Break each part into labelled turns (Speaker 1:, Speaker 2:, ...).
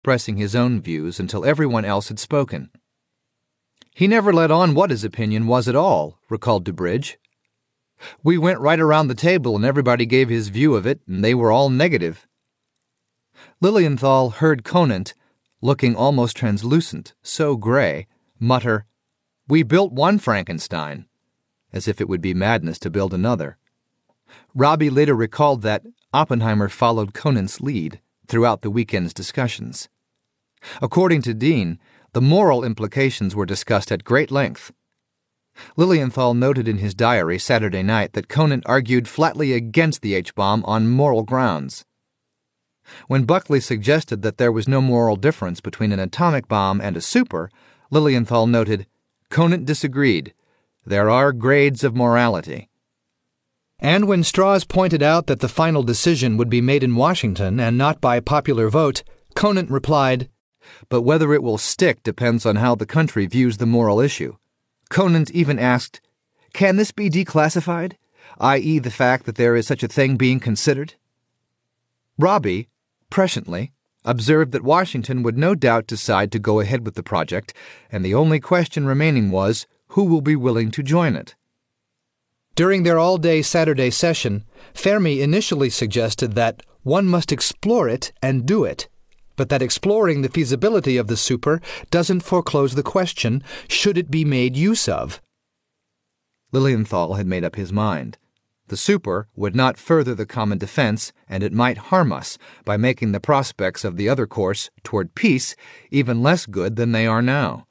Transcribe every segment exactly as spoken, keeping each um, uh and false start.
Speaker 1: pressing his own views until everyone else had spoken. "He never let on what his opinion was at all," recalled DuBridge. "We went right around the table and everybody gave his view of it, and they were all negative." Lilienthal heard Conant, looking almost translucent, so gray, mutter, "We built one Frankenstein," as if it would be madness to build another. Robbie later recalled that Oppenheimer followed Conant's lead throughout the weekend's discussions. According to Dean, the moral implications were discussed at great length. Lilienthal noted in his diary Saturday night that Conant argued flatly against the H-bomb on moral grounds. When Buckley suggested that there was no moral difference between an atomic bomb and a super, Lilienthal noted, "Conant disagreed. There are grades of morality." And when Strauss pointed out that the final decision would be made in Washington and not by popular vote, Conant replied, "But whether it will stick depends on how the country views the moral issue." Conant even asked, "Can this be declassified, that is the fact that there is such a thing being considered?" Robbie, presciently, observed that Washington would no doubt decide to go ahead with the project, and the only question remaining was, who will be willing to join it? During their all-day Saturday session, Fermi initially suggested that one must explore it and do it, but that exploring the feasibility of the super doesn't foreclose the question, should it be made use of? Lilienthal had made up his mind. The super would not further the common defense, and it might harm us by making the prospects of the other course toward peace even less good than they are now.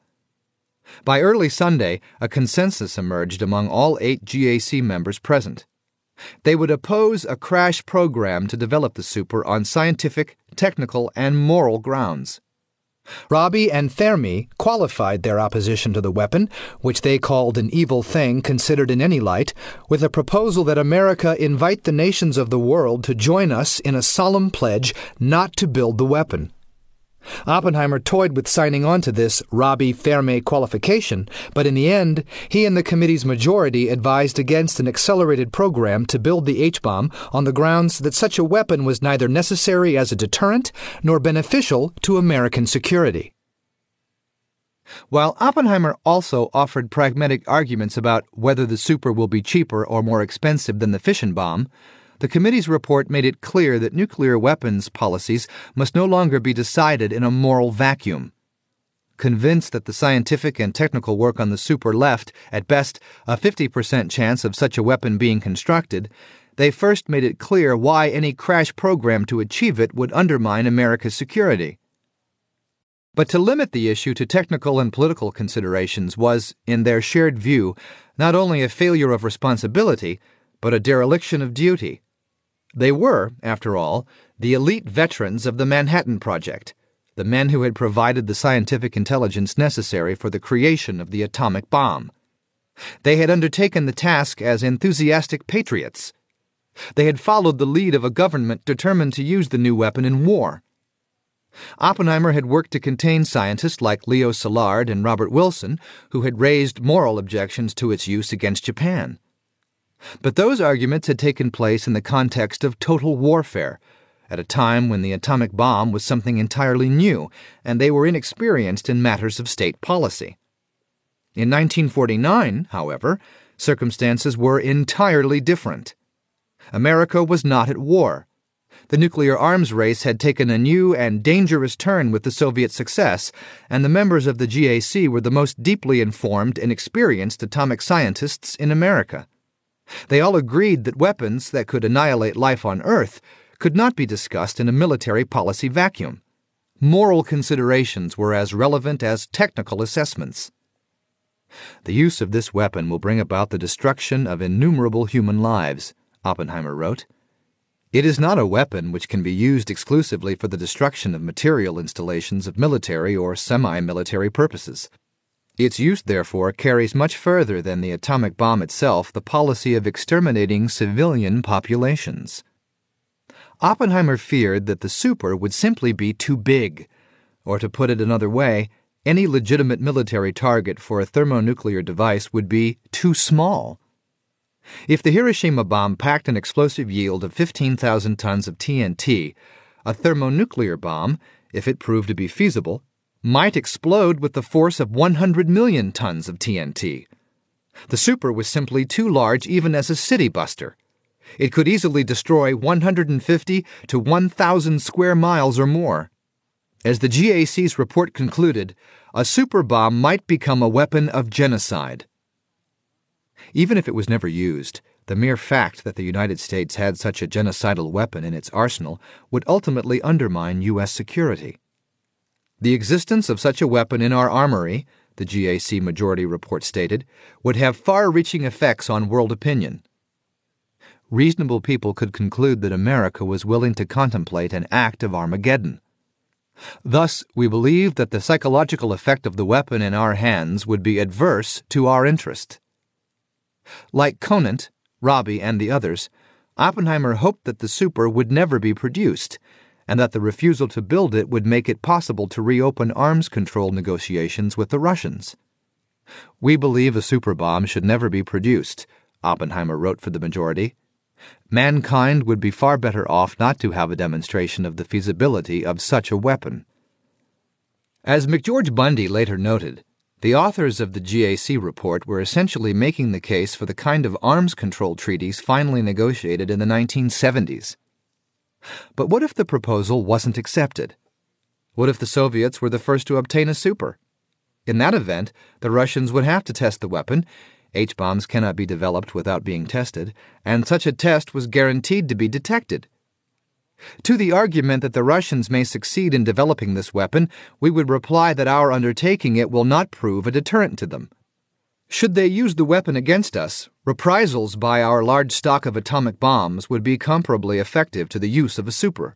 Speaker 1: By early Sunday, a consensus emerged among all eight G A C members present. They would oppose a crash program to develop the super on scientific, technical, and moral grounds. Robbie and Fermi qualified their opposition to the weapon, which they called an evil thing considered in any light, with a proposal that America invite the nations of the world to join us in a solemn pledge not to build the weapon. Oppenheimer toyed with signing on to this Robbie-Fermi qualification, but in the end, he and the committee's majority advised against an accelerated program to build the H-bomb on the grounds that such a weapon was neither necessary as a deterrent nor beneficial to American security. While Oppenheimer also offered pragmatic arguments about whether the super will be cheaper or more expensive than the fission bomb, the committee's report made it clear that nuclear weapons policies must no longer be decided in a moral vacuum. Convinced that the scientific and technical work on the super left, at best, a fifty percent chance of such a weapon being constructed, they first made it clear why any crash program to achieve it would undermine America's security. But to limit the issue to technical and political considerations was, in their shared view, not only a failure of responsibility, but a dereliction of duty. They were, after all, the elite veterans of the Manhattan Project, the men who had provided the scientific intelligence necessary for the creation of the atomic bomb. They had undertaken the task as enthusiastic patriots. They had followed the lead of a government determined to use the new weapon in war. Oppenheimer had worked to contain scientists like Leo Szilard and Robert Wilson, who had raised moral objections to its use against Japan. But those arguments had taken place in the context of total warfare, at a time when the atomic bomb was something entirely new, and they were inexperienced in matters of state policy. In nineteen forty-nine, however, circumstances were entirely different. America was not at war. The nuclear arms race had taken a new and dangerous turn with the Soviet success, and the members of the G A C were the most deeply informed and experienced atomic scientists in America. They all agreed that weapons that could annihilate life on Earth could not be discussed in a military policy vacuum. Moral considerations were as relevant as technical assessments. The use of this weapon will bring about the destruction of innumerable human lives, Oppenheimer wrote. It is not a weapon which can be used exclusively for the destruction of material installations of military or semi-military purposes. Its use, therefore, carries much further than the atomic bomb itself the policy of exterminating civilian populations. Oppenheimer feared that the super would simply be too big, or to put it another way, any legitimate military target for a thermonuclear device would be too small. If the Hiroshima bomb packed an explosive yield of fifteen thousand tons of T N T, a thermonuclear bomb, if it proved to be feasible, might explode with the force of one hundred million tons of T N T. The super was simply too large even as a city buster. It could easily destroy one hundred fifty to one thousand square miles or more. As the G A C's report concluded, a super bomb might become a weapon of genocide. Even if it was never used, the mere fact that the United States had such a genocidal weapon in its arsenal would ultimately undermine U S security. The existence of such a weapon in our armory, the G A C Majority Report stated, would have far-reaching effects on world opinion. Reasonable people could conclude that America was willing to contemplate an act of Armageddon. Thus, we believe that the psychological effect of the weapon in our hands would be adverse to our interest. Like Conant, Robbie, and the others, Oppenheimer hoped that the super would never be produced, and that the refusal to build it would make it possible to reopen arms control negotiations with the Russians. "We believe a super bomb should never be produced," Oppenheimer wrote for the Majority. "Mankind would be far better off not to have a demonstration of the feasibility of such a weapon." As McGeorge Bundy later noted, the authors of the G A C report were essentially making the case for the kind of arms control treaties finally negotiated in the nineteen seventies. But what if the proposal wasn't accepted? What if the Soviets were the first to obtain a super? In that event, the Russians would have to test the weapon. H-bombs cannot be developed without being tested, and such a test was guaranteed to be detected. To the argument that the Russians may succeed in developing this weapon, we would reply that our undertaking it will not prove a deterrent to them. Should they use the weapon against us, reprisals by our large stock of atomic bombs would be comparably effective to the use of a super.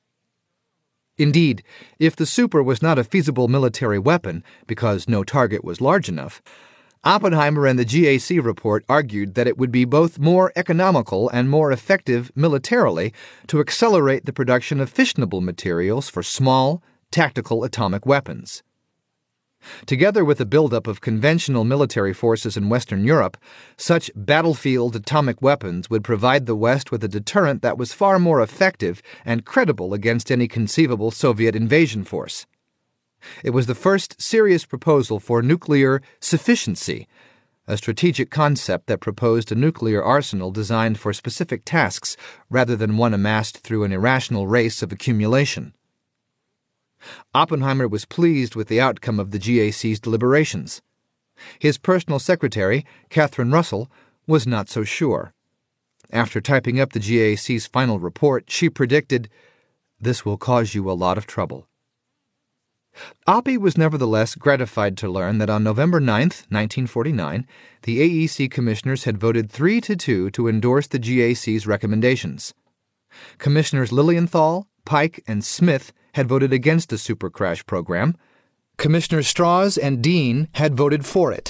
Speaker 1: Indeed, if the super was not a feasible military weapon because no target was large enough, Oppenheimer and the G A C report argued that it would be both more economical and more effective militarily to accelerate the production of fissionable materials for small, tactical atomic weapons. Together with the buildup of conventional military forces in Western Europe, such battlefield atomic weapons would provide the West with a deterrent that was far more effective and credible against any conceivable Soviet invasion force. It was the first serious proposal for nuclear sufficiency, a strategic concept that proposed a nuclear arsenal designed for specific tasks rather than one amassed through an irrational race of accumulation. Oppenheimer was pleased with the outcome of the G A C's deliberations. His personal secretary, Catherine Russell, was not so sure. After typing up the G A C's final report, she predicted, "This will cause you a lot of trouble." Oppie was nevertheless gratified to learn that on November ninth, nineteen forty-nine, the A E C commissioners had voted three to two to endorse the G A C's recommendations. Commissioners Lilienthal, Pike, and Smith had voted against the super crash program. Commissioners Strauss and Dean had voted for it.